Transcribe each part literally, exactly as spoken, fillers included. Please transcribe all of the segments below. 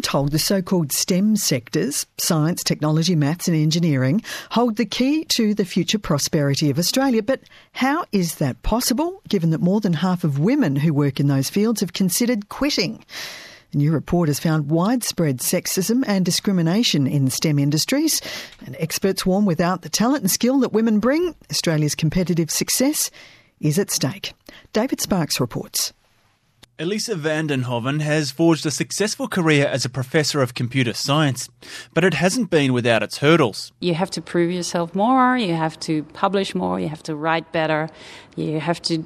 told the so-called STEM sectors, science, technology, maths and engineering, hold the key to the future prosperity of Australia. But how is that possible, given that more than half of women who work in those fields have considered quitting? A new report has found widespread sexism and discrimination in STEM industries, and experts warn without the talent and skill that women bring, Australia's competitive success is at stake. David Sparks reports. Elisa van den Hoven has forged a successful career as a professor of computer science, but it hasn't been without its hurdles. You have to prove yourself more, you have to publish more, you have to write better, you have to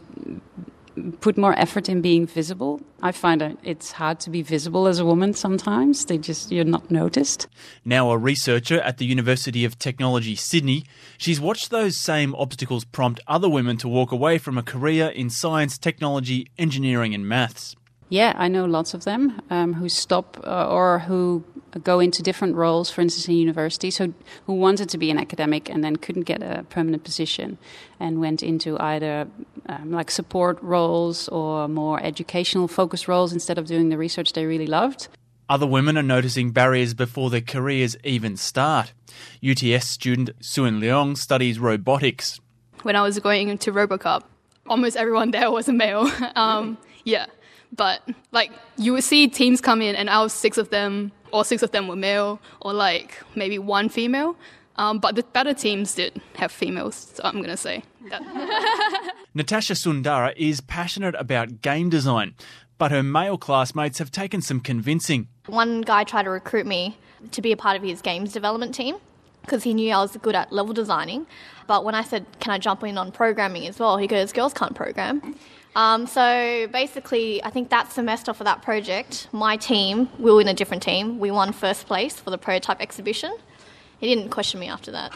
put more effort in being visible. I find it it's hard to be visible as a woman sometimes. They just you're not noticed. Now a researcher at the University of Technology, Sydney, she's watched those same obstacles prompt other women to walk away from a career in science, technology, engineering and maths. Yeah, I know lots of them um, who stop uh, or who go into different roles, for instance, in universities, who, who wanted to be an academic and then couldn't get a permanent position and went into either um, like support roles or more educational focused roles instead of doing the research they really loved. Other women are noticing barriers before their careers even start. U T S student Suan Leong studies robotics. When I was going into RoboCup, almost everyone there was a male. um, really? Yeah. But, like, you would see teams come in and out of six of them, all six of them were male, or, like, maybe one female. Um, but the better teams did have females, so I'm going to say that. Natasha Sundara is passionate about game design, but her male classmates have taken some convincing. One guy tried to recruit me to be a part of his games development team because he knew I was good at level designing. But when I said, can I jump in on programming as well, he goes, girls can't program. Um, so basically, I think that semester for that project, my team, we were in a different team. We won first place for the prototype exhibition. He didn't question me after that.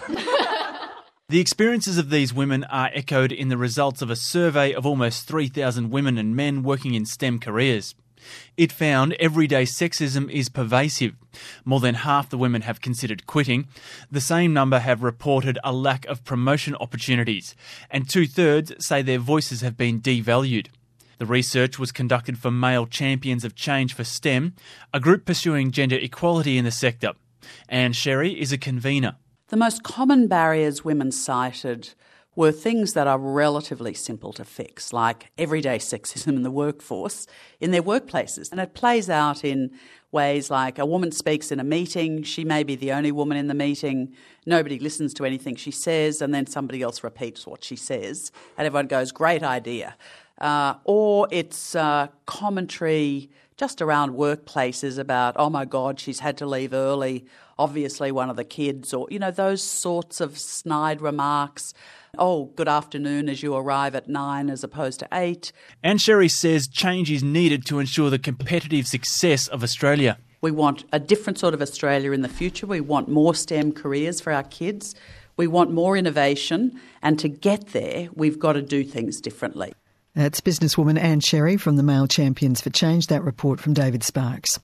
The experiences of these women are echoed in the results of a survey of almost three thousand women and men working in STEM careers. It found everyday sexism is pervasive. More than half the women have considered quitting. The same number have reported a lack of promotion opportunities, and two-thirds say their voices have been devalued. The research was conducted for Male Champions of Change for STEM, a group pursuing gender equality in the sector. Anne Sherry is a convener. The most common barriers women cited were things that are relatively simple to fix, like everyday sexism in the workforce, in their workplaces. And it plays out in ways like a woman speaks in a meeting, she may be the only woman in the meeting, nobody listens to anything she says, and then somebody else repeats what she says, and everyone goes, great idea. Uh, or it's uh, commentary just around workplaces about, oh my God, she's had to leave early, obviously one of the kids, or, you know, those sorts of snide remarks. Oh, good afternoon as you arrive at nine as opposed to eight. Anne Sherry says change is needed to ensure the competitive success of Australia. We want a different sort of Australia in the future. We want more STEM careers for our kids. We want more innovation. And to get there, we've got to do things differently. That's businesswoman Anne Sherry from the Male Champions for Change. That report from David Sparks.